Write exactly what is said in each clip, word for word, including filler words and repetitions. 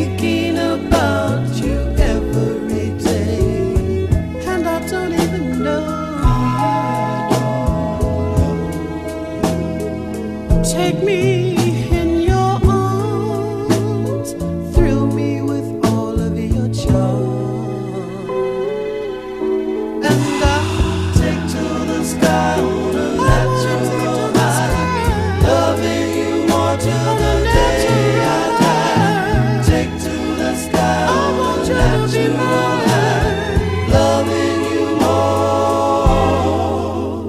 thinking about you every day, and I don't even know you. Take me in your arms, thrill me with all of your charm, and I'll take to the sky on a natural high, loving you more till the day I die. Take to the sky on a natural high, loving you more.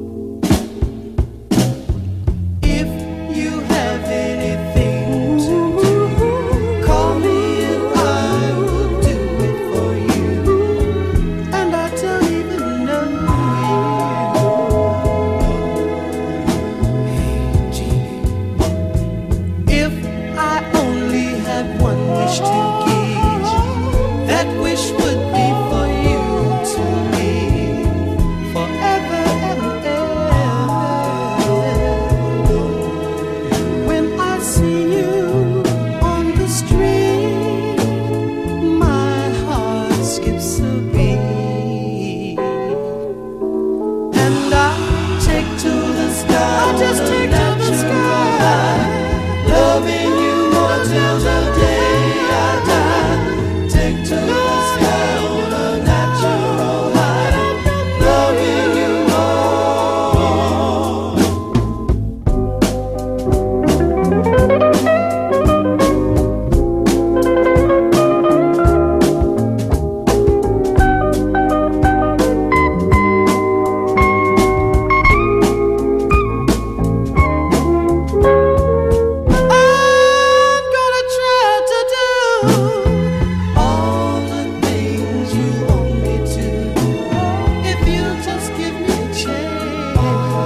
If you have anything to do, call me and I will do it for you, and I don't even know you. Hey, Jeannie, if I only had one wish to give, that wish would be for you to live forever and ever. When I see you on the street, my heart skips a beat, and I take to the sky. I just take to the sky, loving you more till the day I die. Take to the sky on a natural high, loving you I'm gonna try to do all the things you want me to, if you just give me a chance.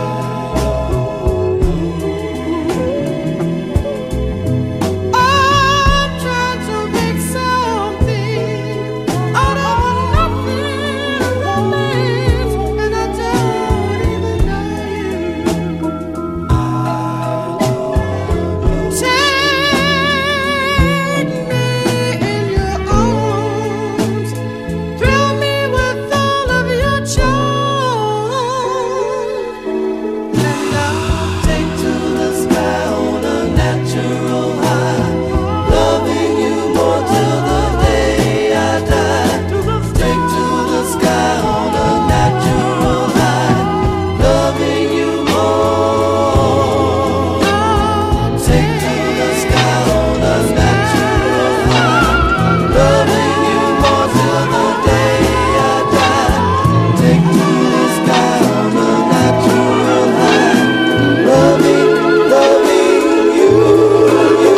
I'm trying to make something out of nothing, romance, and I don't even know you. Take me in your arms, thrill me with all of your charm, and I'll take to the sky on a natural high, loving you more till the day I die. Take to the sky on a natural high, loving you more. Take to the sky on a natural high, loving you more till the day I die. Take to the sky on a natural high, loving, loving you, you.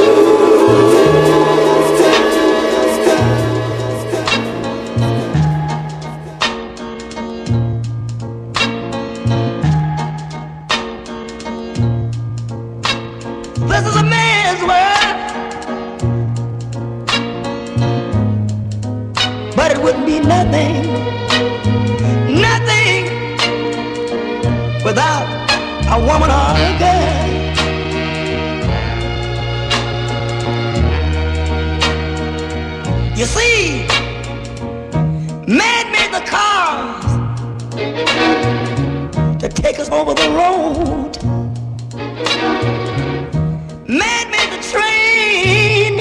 Take to the sky. This is a man's world, but it wouldn't be nothing, nothing without a woman or a girl. You see, man made the cars to take us over the road. Man made the train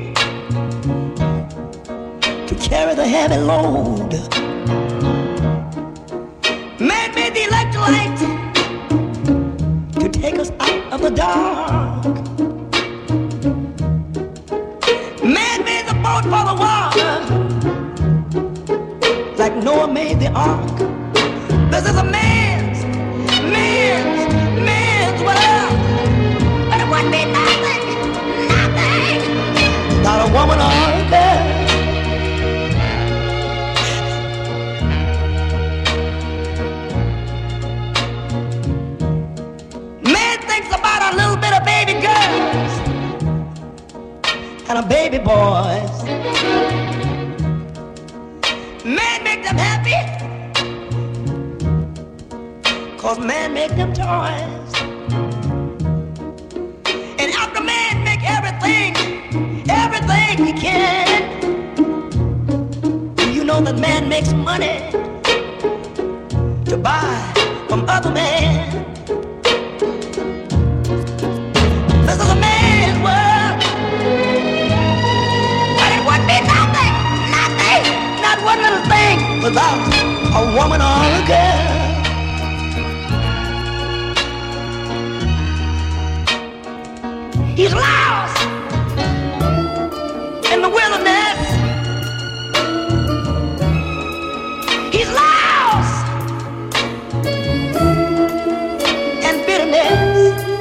to carry the heavy load. Man made the electric light to take us out of the dark. Man made the boat for the water, like Noah made the ark. This is a man's, man's, man's world. But it wouldn't be nothing, nothing, not a woman or a girl. Man thinks about a little bit of baby girls and a baby boys. Man make them happy, cause man make them toys. And after man make everything, everything he can, that man makes money to buy from other men. This is a man's world, but it would be nothing, nothing, not one little thing without a woman or a girl. He's lost in the wilderness. He's lost in bitterness.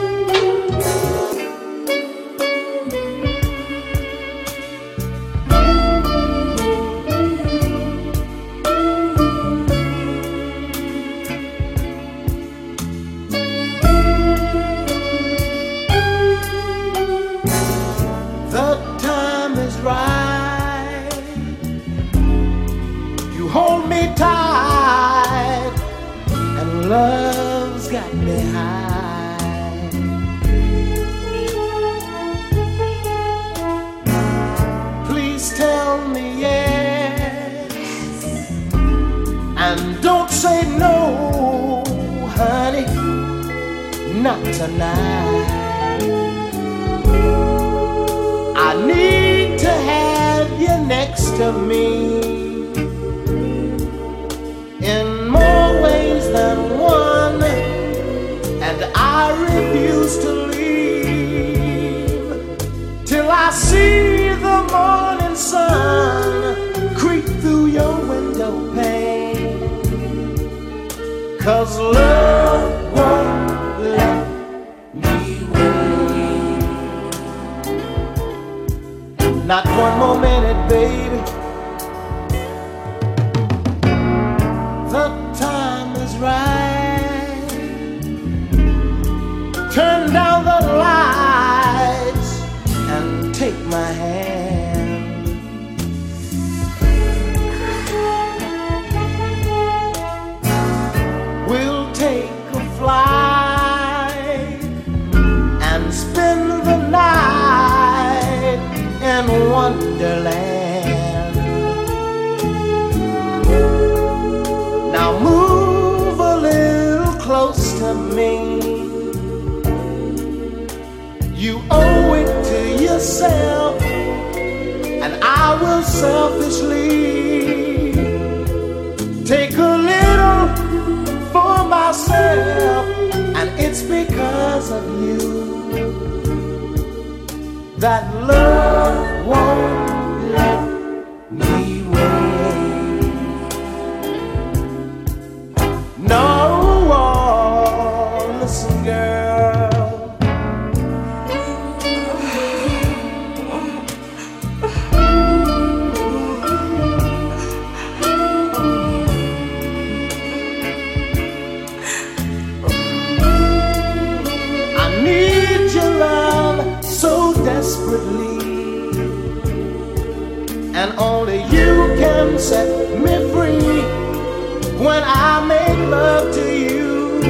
Tight and love's got me high. Please tell me yes, and don't say no, honey, not tonight. I need to have you next to me in more ways than one, and I refuse to leave till I see the morning sun creep through your window pane. 'Cause love won't let me wait. Not one more minute, baby. The time is right. Turn down the lights and take my hand. We'll take a flight and spend the night in Wonderland. Now move a little close to me. You owe it to yourself, and I will selfishly take a little for myself. And it's because of you that love won't let me wait. No, oh, listen, girl. I need your love so desperately, and only you can set me free. When I make love to you,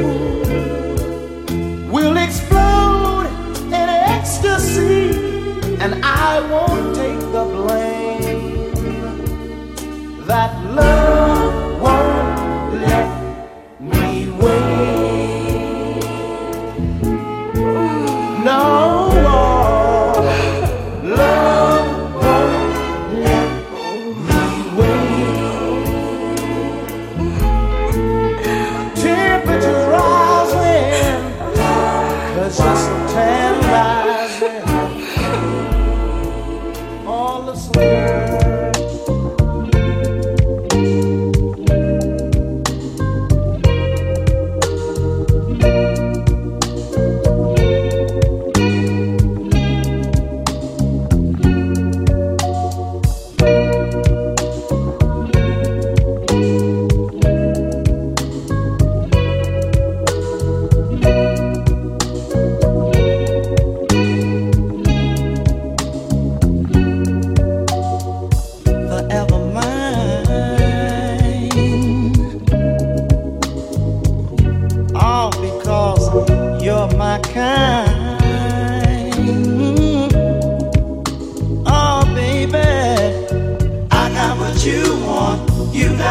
we'll explode in ecstasy, and I won't take the blame. That love won't let me wait. No, love won't let me wait. Temperatures rising, 'cause you're so tantalizing. All the girl.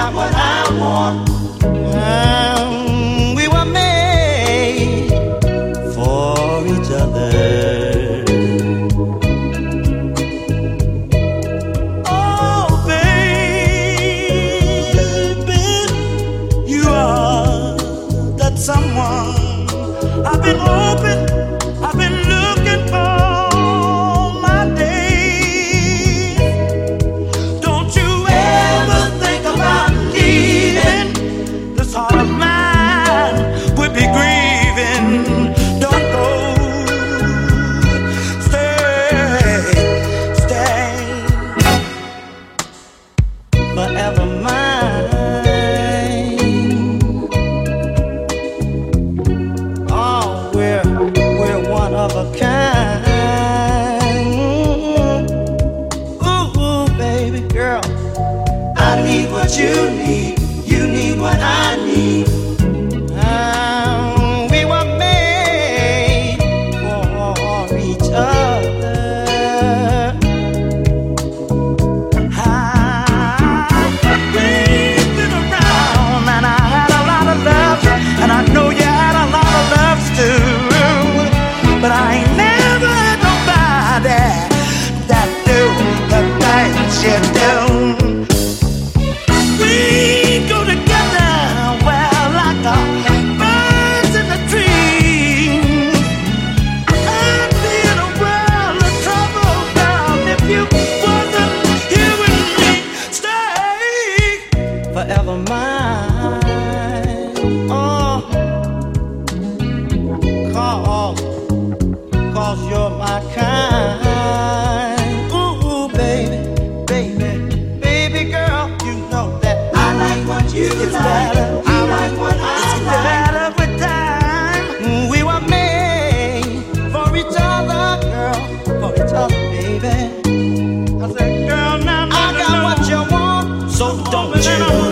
got what I want. Um, we were made for each other. Oh, baby, you are that someone I've been hoping, I've been looking for. You need, you need what I need. Um, we were made for each other. I've been around and I had a lot of love, and I know you had a lot of loves too. But I ain't never had nobody that do the things you do. Forever mine, oh, cause, cause you're my kind. Ooh, baby, baby, baby girl, you know that I like what you like. Better. I like what I it's like. Better with time. We were made for each other, girl, for each other, baby. I said, girl, now, now I got now. What you want, so don't you?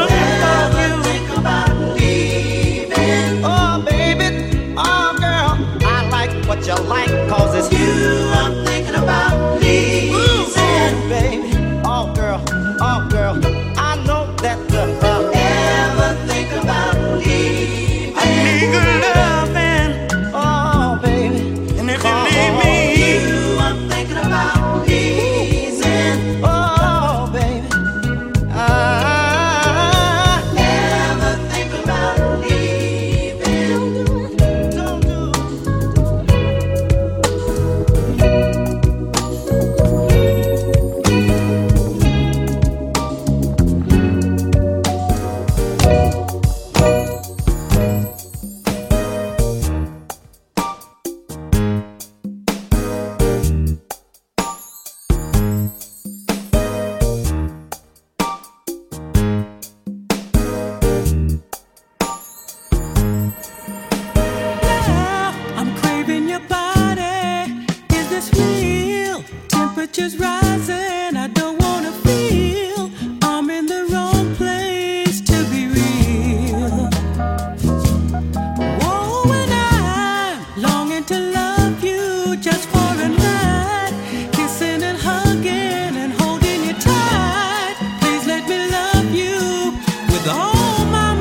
What you like, cause it's you I'm thinking about pleasing. Baby, oh girl, oh girl, I know that the uh, ever think about leaving. I need good loving, oh baby, and if you leave me, you I'm thinking about pleasing. Oh baby, I never think about leaving. Don't do it. Temperatures rising, I don't wanna feel I'm in the wrong place to be real. Oh, and I'm longing to love you just for a night, kissing and hugging and holding you tight. Please let me love you with all my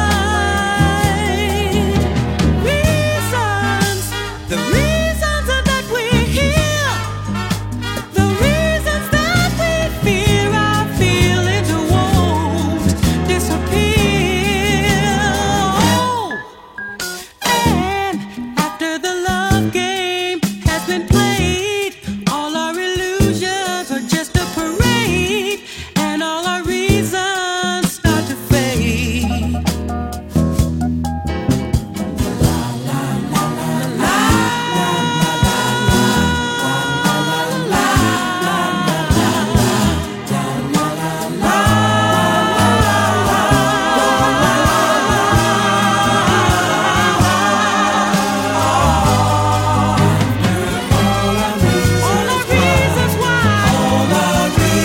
mind. Reasons, the reasons that we're here, the reasons that we fear our feelings won't disappear. Oh, and after the love game has been played, all our illusions are just a parade, and all our reasons start to fade. All our reasons why, all our reasons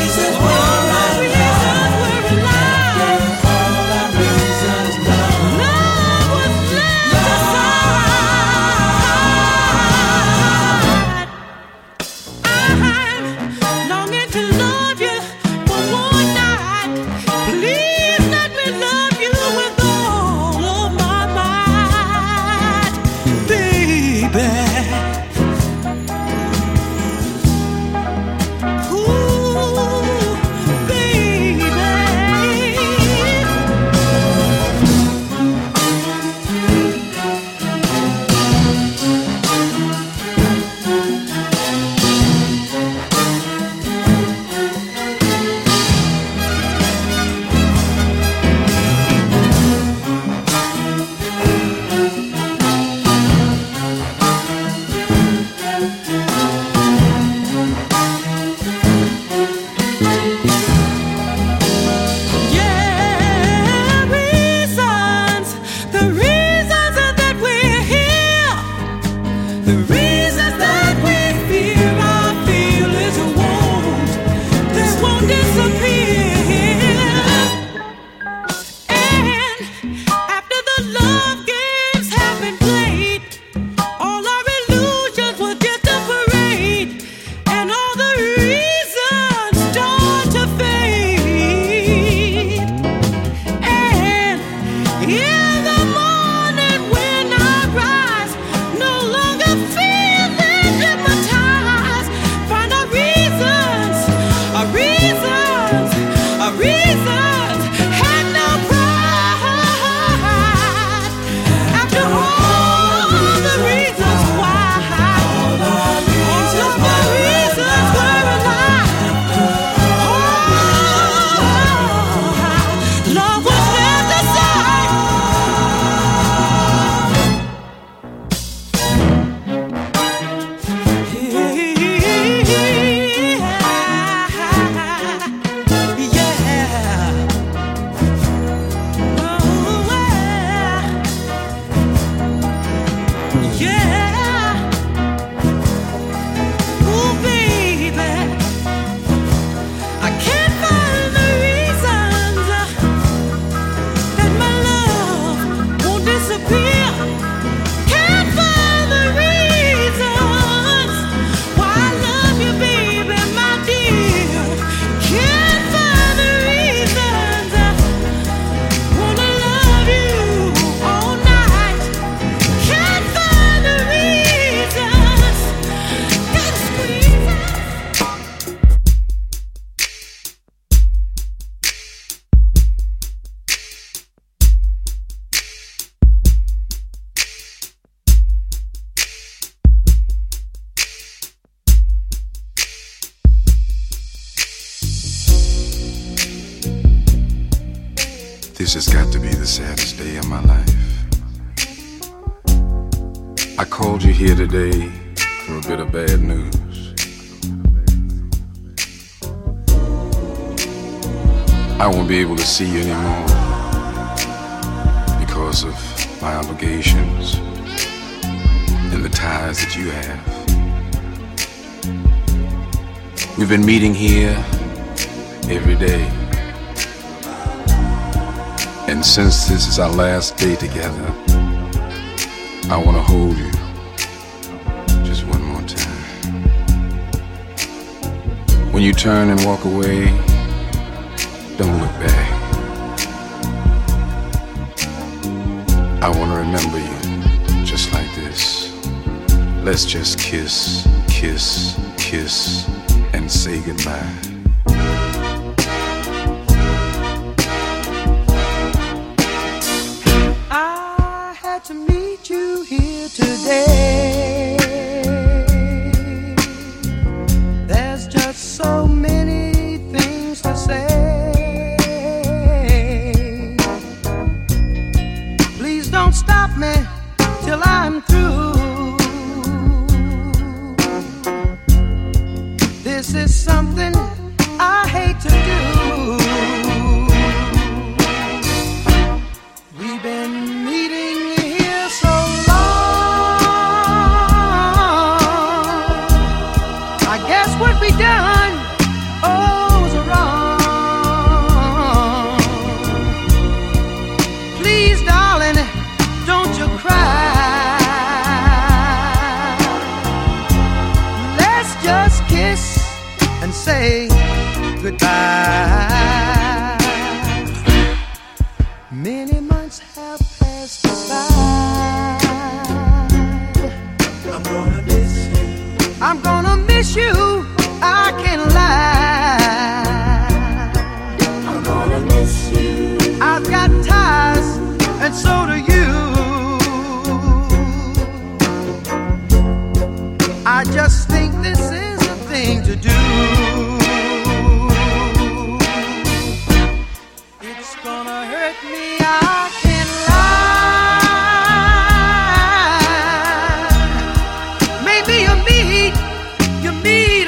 This has got to be the saddest day of my life. I called you here today for a bit of bad news. I won't be able to see you anymore because of my obligations and the ties that you have. We've been meeting here every day. And since this is our last day together, I want to hold you just one more time. When you turn and walk away, don't look back. I want to remember you just like this. Let's just kiss, kiss, kiss, and say goodbye. I had to meet you here today. There's just so many things to say. Please don't stop me till I'm through. This is something I hate to do. We've been meeting here so long. I guess what we done, oh, was wrong. Please, darling, don't you cry. Let's just kiss and say goodbye. Many months have passed by. I'm gonna miss you. I'm gonna miss you. I can't lie. I'm gonna miss you. I've got ties, and so do you. I just think this is a thing to do. It's gonna hurt me, I can't lie. Maybe you meet, you meet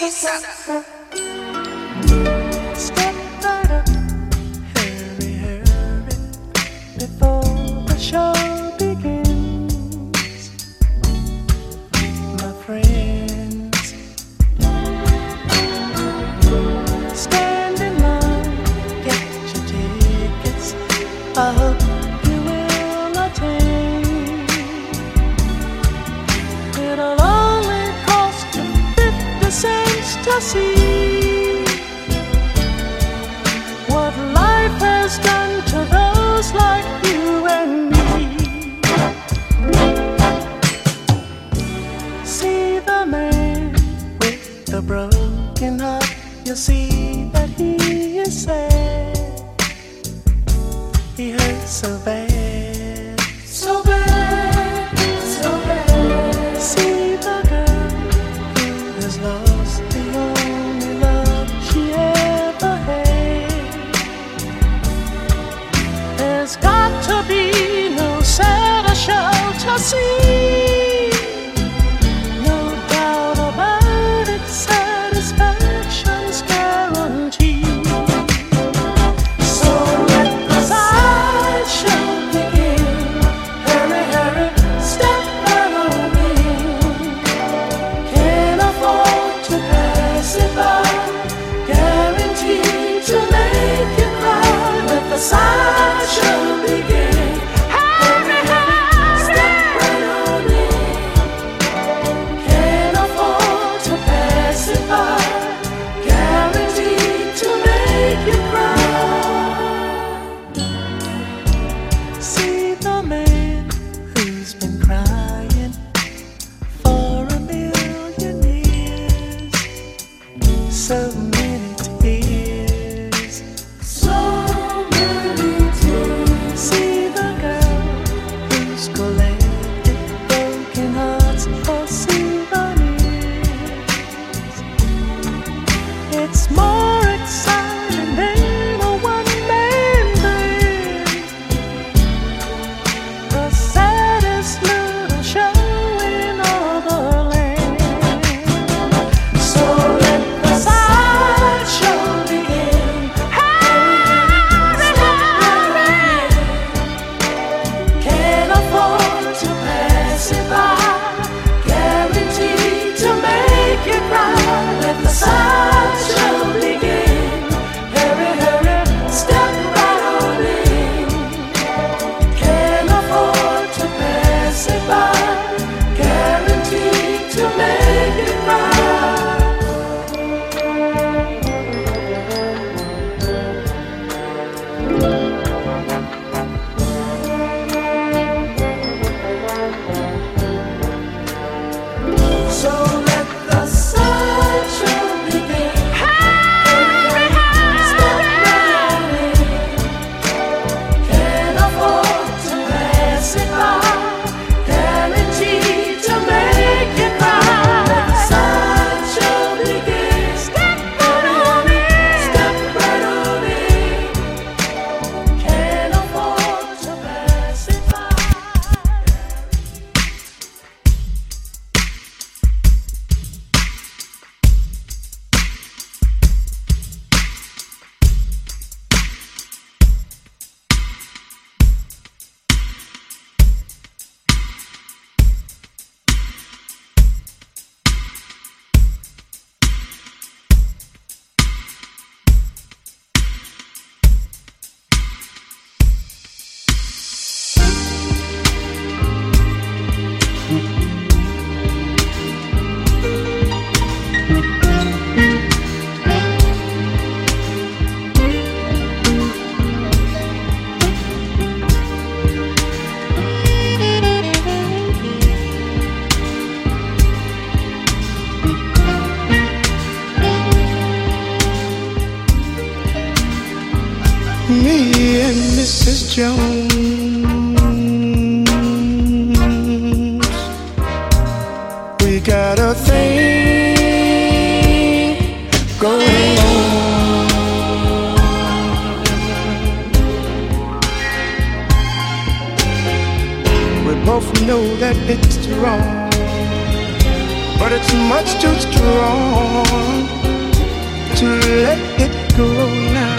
Step right up, hurry, hurry, before the show begins. My friends, stand in line, get your tickets. I hope you will attain. It'll only cost you fifty cents to see what life has done to those like you and me. See the man with the broken heart, you'll see that he is sad. He hurts so bad, so bad, so bad. See the girl who has lost the only love she ever had. There's got to be no sadder show to see. No doubt about it, satisfaction's guaranteed. So let the sideshow begin. Hurry, hurry, step right on in. Can't afford to pass it by. Guaranteed to make you cry. Let the sideshow begin. Hurry, hurry, step right on in. Can't afford to pass it by. Guaranteed to make you cry. See the man who's been crying for a million years. So many tears, so many tears. See the girl who's collected broken hearts for souvenirs. It's more exciting than a one-man band. The saddest little show in all the land. So let the sideshow begin. Hurry, hurry, can't afford to pass it by. Guaranteed to make you cry. Let the sideshow begin. Hurry, hurry, step right on in. Can't afford to pass it by. Guaranteed to make you cry. So let the sideshow begin. Hurry, hurry, step right on in. Can't afford to pass it by. Guaranteed to make you cry. Let the sideshow begin. Step right on in. Step right on in. Can't afford to pass it by. Me and Missus Jones, we got a thing going on. We both know that it's wrong, but it's much too strong to let it go now.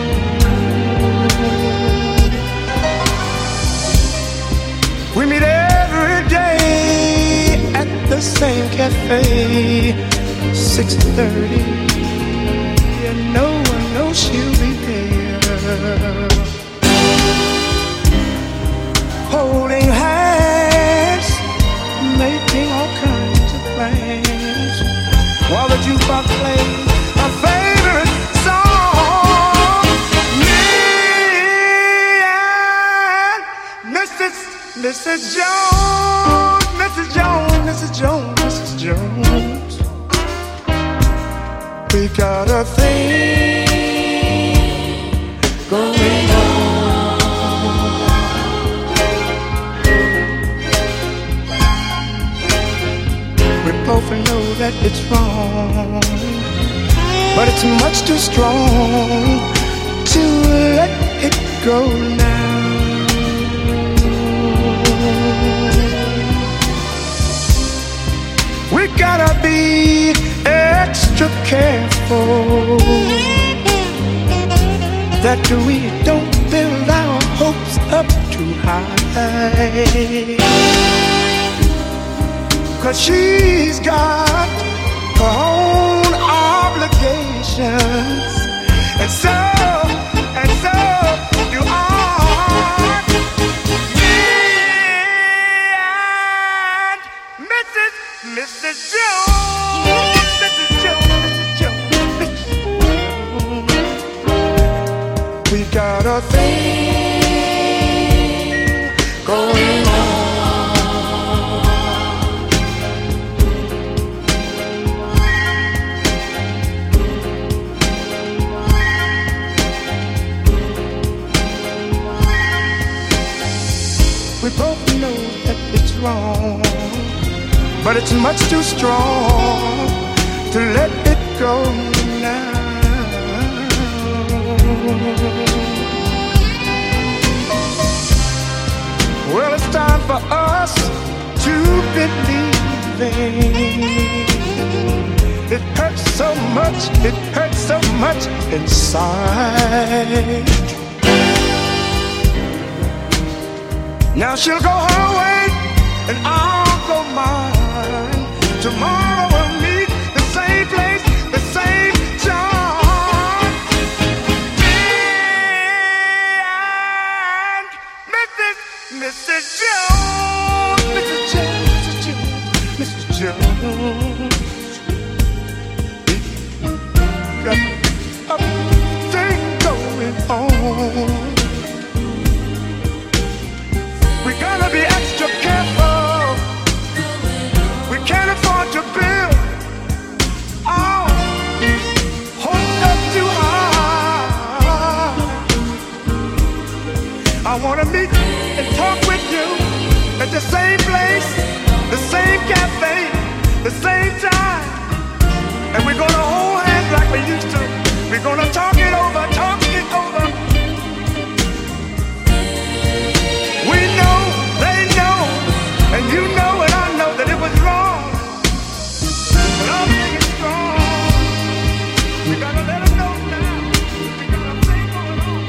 We meet every day at the same cafe, six thirty, and no one knows she'll be there. Holding hands, making all kinds of plans, while the jukebox plays our favorite song. Me and Missus Missus Jones, Missus Jones, Missus Jones, Missus Jones, we got a thing going on. We both know that it's wrong, but it's much too strong to let it go now. We gotta be extra careful that we don't build our hopes up too high, 'cause she's got her own obligations, and so, and so do I. Missus Jones, Missus Jones, Missus Jones, Missus Jones, we got a thing going on. We both know that it's wrong, but it's much too strong to let it go now. Well, it's time for us to believe. It hurts so much, it hurts so much inside. Now she'll go her way and I'll go mine. Tomorrow we'll meet the same place, the same time. Me and Missus Missus Jones, Missus Jones, Missus Jones, Missus Jones. Got a thing going on. We gotta be extra careful. We can't afford to build our hopes up too high. I wanna meet and talk with you at the same place, the same cafe, the same time. And we're gonna hold hands like we used to. We're gonna talk it over, talk it over. We know, they know, and you know and I know that it was wrong. But I'll make it strong. We gotta let them know now. We got a thing going on.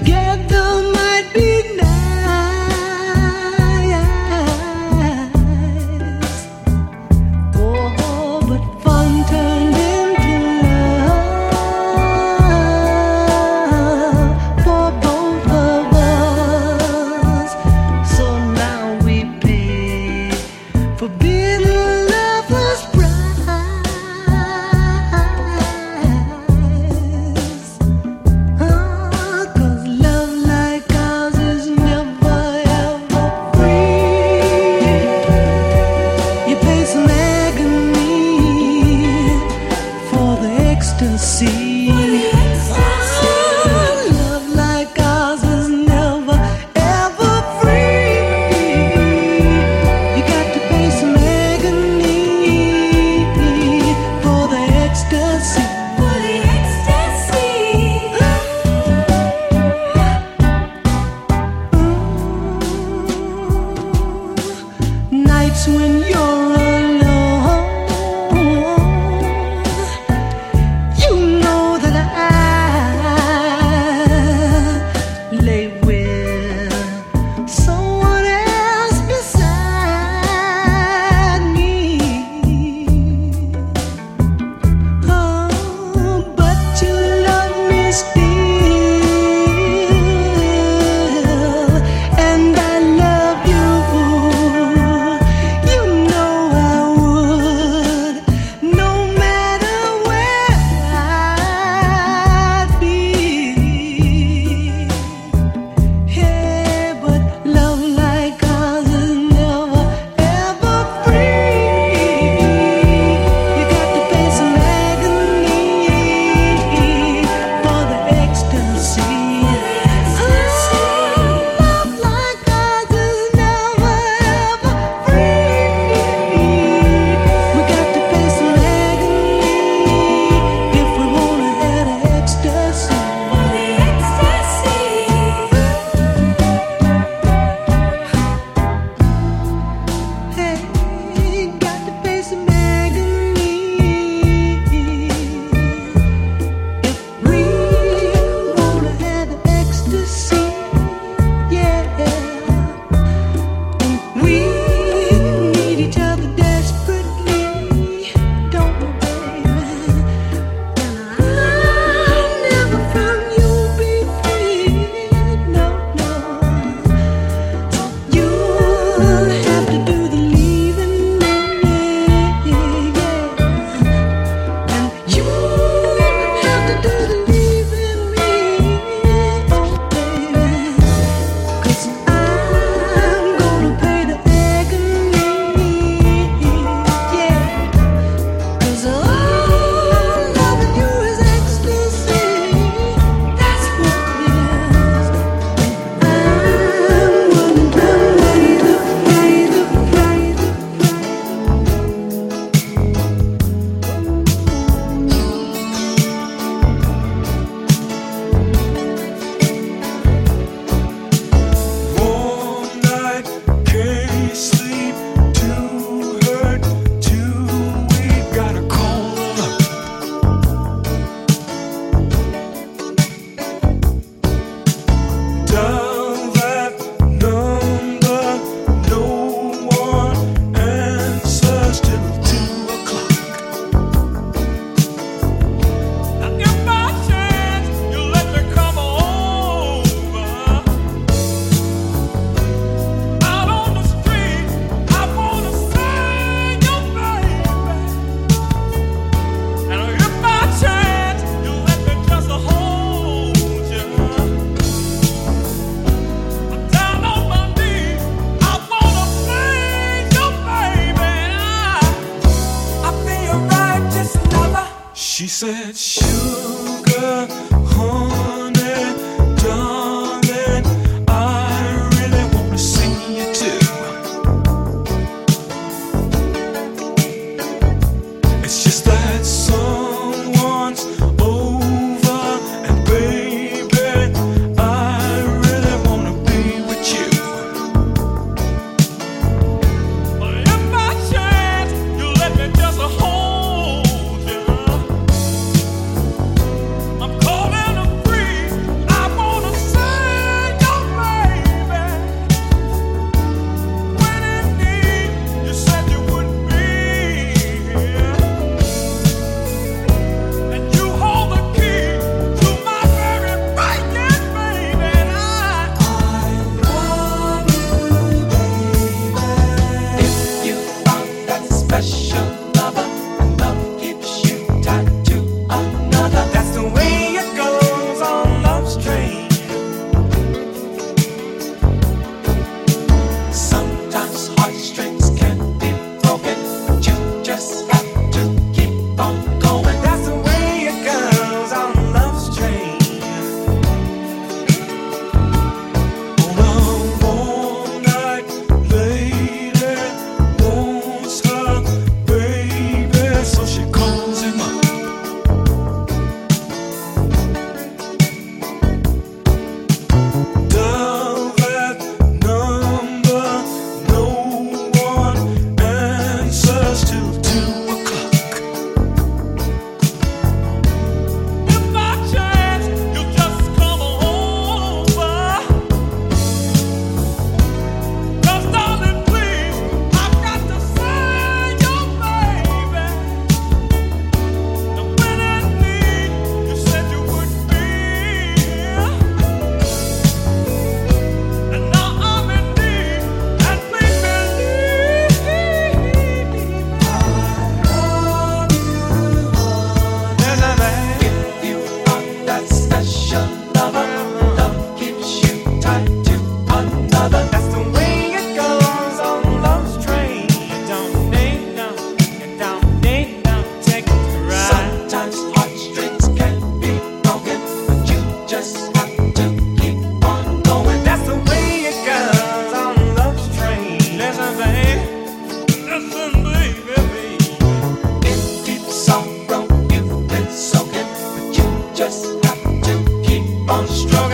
She said, sugar, honey, darling, I really want to see you too. It's just that someone's over, and baby, I really want to be with you. But if by chance you let me just hold you, I'm calling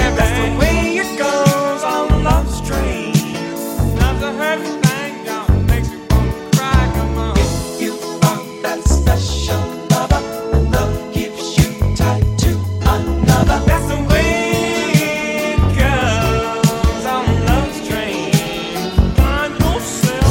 That's the way it goes on Love's Train. Love's a hurting thing, y'all. Makes you wanna cry, come on. If you are that special lover, love keeps you tied to another. That's the way it goes on Love's Train. Find yourself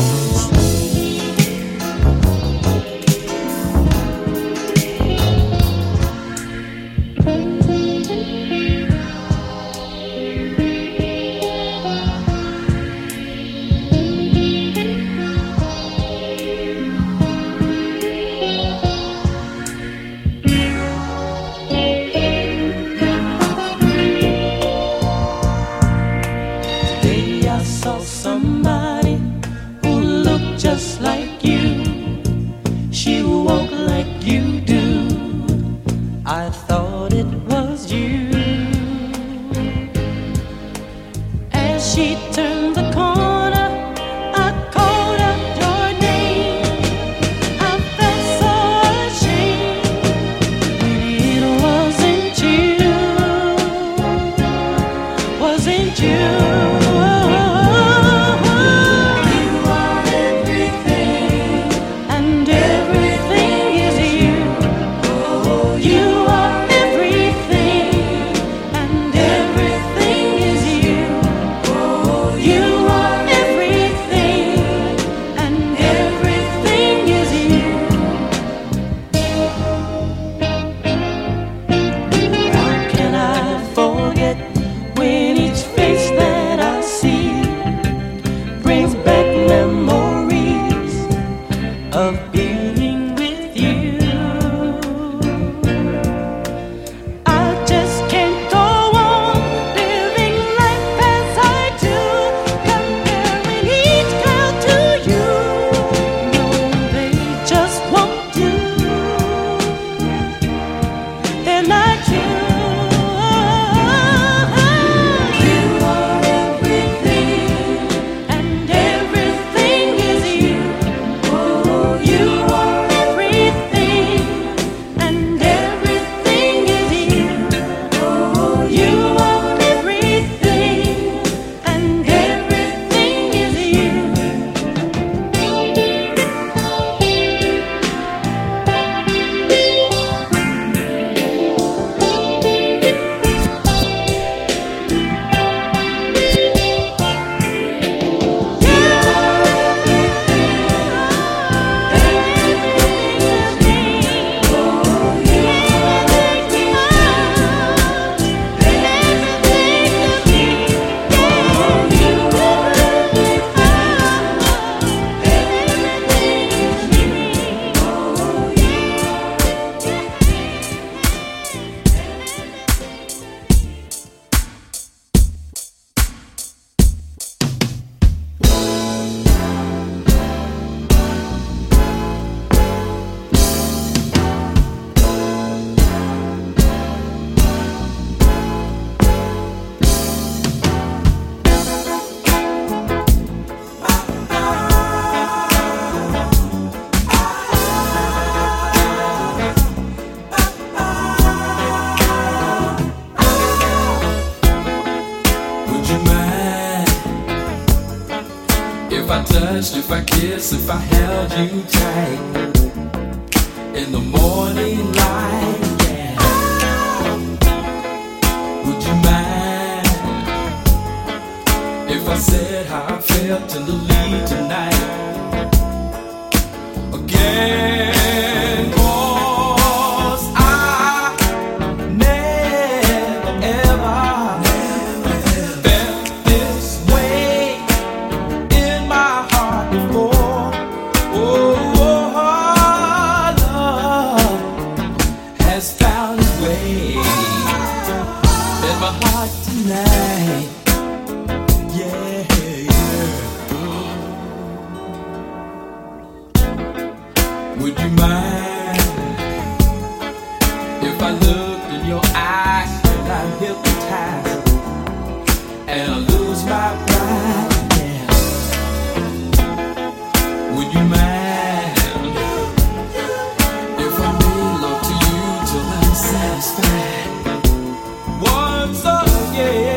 Today I saw somebody who looked just like you. She walked like you do. I thought it was you. As she turned the corner, I called out your name. I felt so ashamed when it wasn't you. Wasn't you? You are everything, and everything is you. Oh, you are everything, and everything is you. Oh, you are everything, and everything is you. How can I forget when each face that I see brings back memories of being with you? I just can't go on living life as I do, comparing each girl to you. No, they just won't do. They're not you. You are everything, and everything is you. Oh, you are everything, and everything is you. Oh, you are everything, and everything is you. Would you mind if I touched, if I kissed, if I held you tight in the morning light? Yeah. Would you mind if I said how I felt in the lead tonight? Again, 'cause I never ever felt this way in my heart before. Oh, love has found its way in my heart tonight. Yeah, yeah. Would you mind if I looked in your eyes and I'm hypnotized and I lose my pride? Yeah. Would you mind if I made love to you till I'm satisfied once again?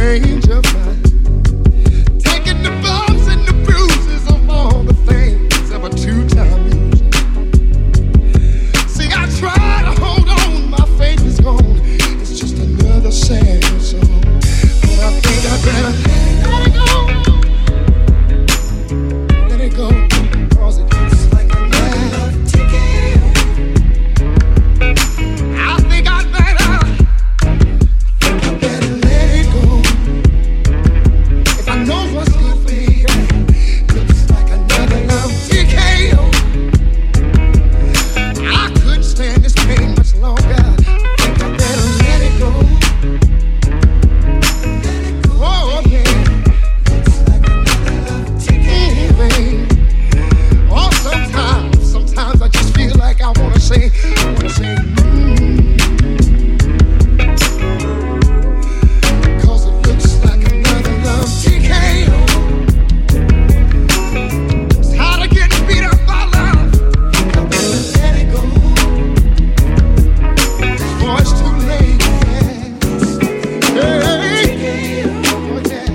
change your mind. Taking the bumps and the bruises of all the things of a two-time loser. See, I try to hold on, my faith is gone. It's just another sad song. But I think I better let it go. Let it go, cause it looks like another ticket. I think I better, I think I better let it go. If I know what's good for me, looks like another love T K O. I couldn't stand this pain much longer. I think I better let it go. Oh, yeah. Looks like another love T K O. Baby. Oh, sometimes, sometimes I just feel like I wanna say, I wanna say, mm. Cause it looks like another love T K O. It's hard to get beat up by love. I better let it go. Boy, it's too late. Yeah. Hey. Oh, yeah.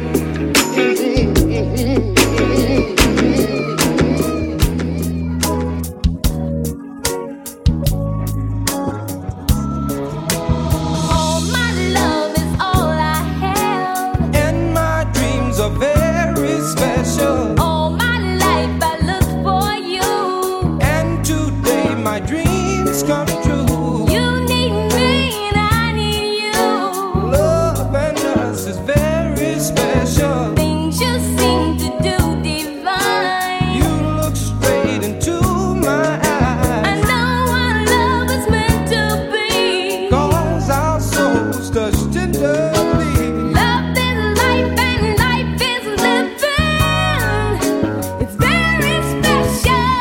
All my love is all I have. And my dreams are very special. All my life I look for you. And today my dreams come true. You need me and I need you. Love and us is very special. Things you seem to do divine. You look straight into my I eyes. know our love was meant to be. Cause our souls touch tenderly. Love is life and life is living. It's very special.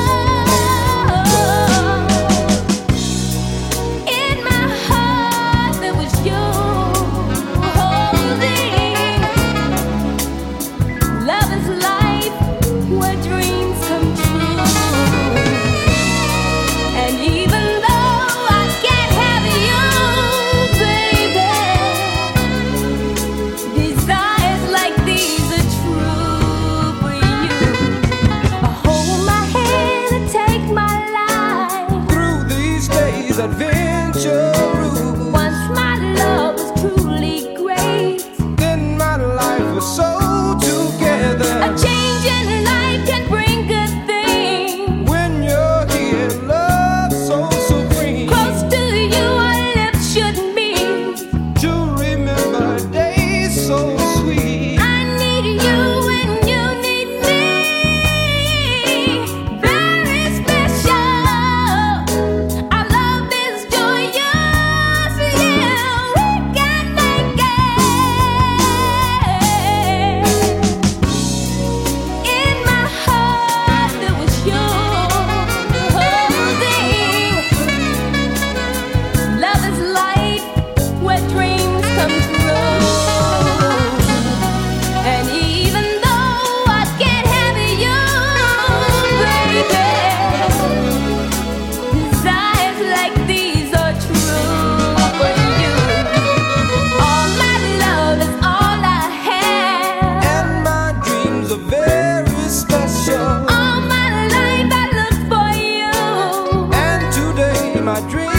In my heart there was you holding. Love is life where dreams come true. And even though I can't have you, baby, desires like these are true for you. Hold my hand and take my life. Through these days adventure. Once my love was truly great. Then my life was so together. A change in life can bring good things. When you're here, love so supreme. Close to you, our lips should meet. To remember days so sweet. I need you and you need me. Very special. Our love is joyous. Yeah, we can make it. In my heart there was you holding. Love is life where dreams come true. And even though I can't have you, baby, desires like these are true for you. All my love is all I have. And my dreams are very special. All my life I look for you. And today my dreams